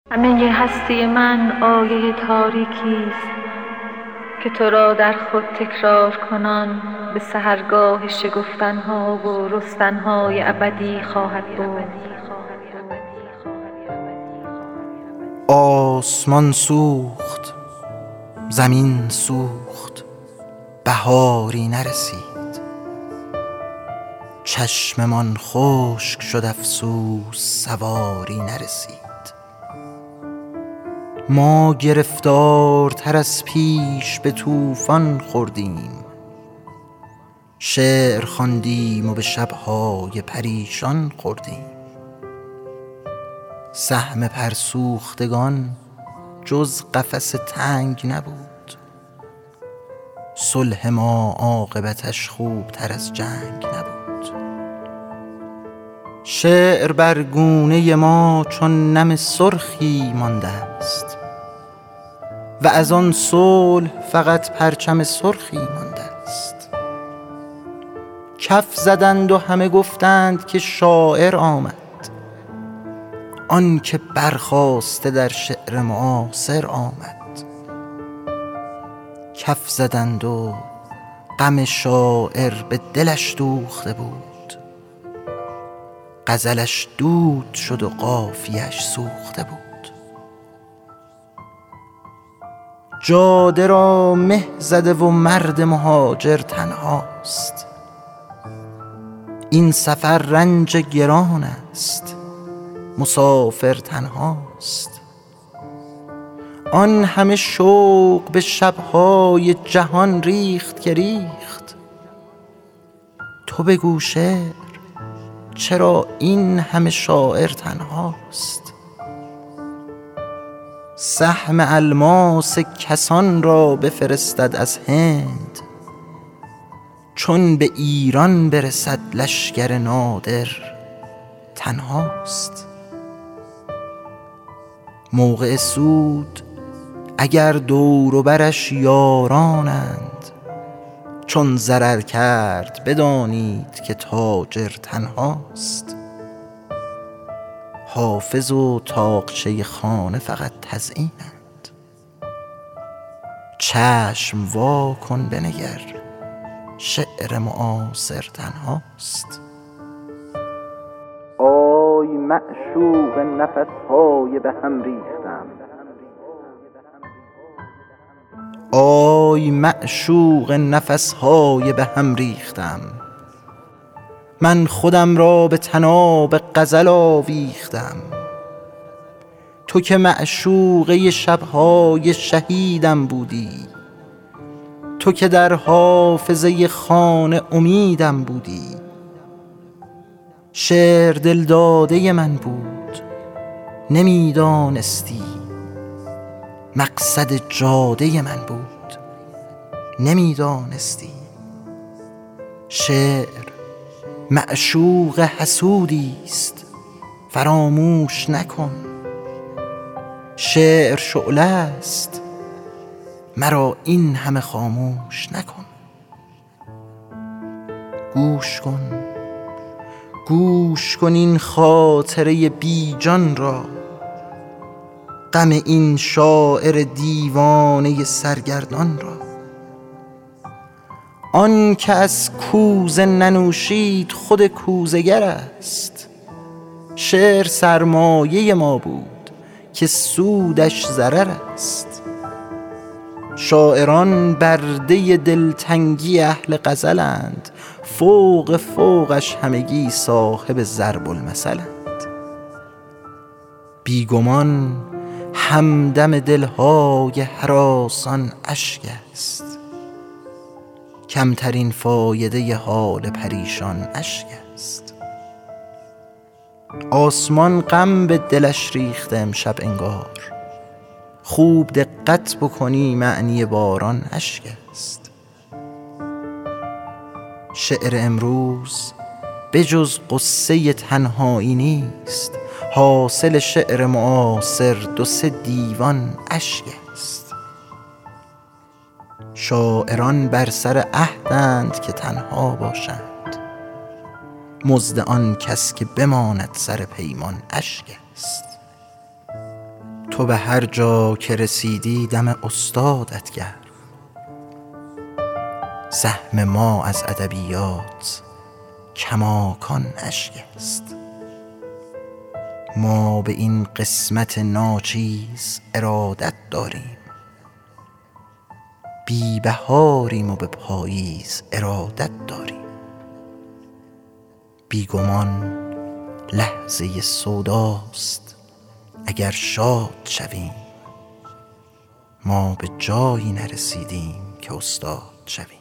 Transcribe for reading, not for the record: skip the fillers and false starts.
همه هستی من آیه تاریکی است که تو را در خود تکرار کنان به سحرگاه شگفتنها و رستنهای ابدی خواهد برد. آسمان سوخت، زمین سوخت، بهاری نرسید. چشممان خشک شد افسوس سواری نرسید. ما گرفتارتر از پیش به طوفان خوردیم. شعر خواندیم و به شب‌های پریشان خوردیم. سهم پرسوختگان جز قفس تنگ نبود. صلح ما عاقبتش خوبتر از جنگ نبود. شعر بر گونه ما چون نم سرخی مانده است و از آن صلح فقط پرچم سرخی مانده است. کف زدند و همه گفتند که شاعر آمد، آن که برخاسته در شعر معاصر آمد. کف زدند و غم شاعر به دلش دوخته بود. غزلش دود شد و قافیه‌اش سوخته بود. جاده را مه زده و مرد مهاجر تنهاست. این سفر رنج گران است، مسافر تنهاست. آن همه شوق به شب‌های جهان ریخت که ریخت. تو بگو شعر چرا این همه شاعر تنهاست؟ سهم الماس کسان را بفرستد از هند، چون به ایران برسد لشکر نادر تنهاست. موقع سود اگر دور و برش یارانند، چون ضرر کرد بدانید که تاجر تنهاست. حافظ و طاقچه خانه فقط تزیینند. چشم وا کن بنگر شعر معاصر تنهاست. آی معشوق نفس‌های به هم ریختم، آی معشوق نفس‌های به هم ریختم. من خودم را به طناب غزل آویختم. تو که معشوقه شب‌های شهیدم بودی، تو که در حافظه خانه امیدم بودی. شعر دلداده من بود نمیدانستی، مقصد جاده من بود نمیدانستی. شعر معشوق حسودی است فراموش نکن. شعر شعله است مرا این همه خاموش نکن. گوش کن، گوش کن این خاطره بی جان را، غم این شاعر دیوانه سرگردان را. آن که از کوزه ننوشید خود کوزه‌گر است. شعر سرمایه ما بود که سودش ضرر است. شاعران برده دلتنگی اهل غزلند، فوق فوقش همگی صاحب ضرب المثلند. بیگمان همدم دلهای هراسان اشک است، کمترین فایده حال پریشان اشک است. آسمان غم به دلش ریخته امشب انگار، خوب دقت بکنی معنی باران اشک است. شعر امروز بجز قصه تنهایی نیست، حاصل شعر معاصر دو سه دیوان اشک است. شاعران بر سر عهدند که تنها باشند، مزد آن کس که بماند سر پیمان اشک است. تو به هر جا که رسیدی دم استادت گرم. سهم ما از ادبیات کماکان اشکست. ما به این قسمت ناچیز ارادت داریم. بی بهاریم و به پاییز ارادت داریم. بیگمان لحظه سوداست اگر شاد شویم. ما به جایی نرسیدیم که استاد شویم.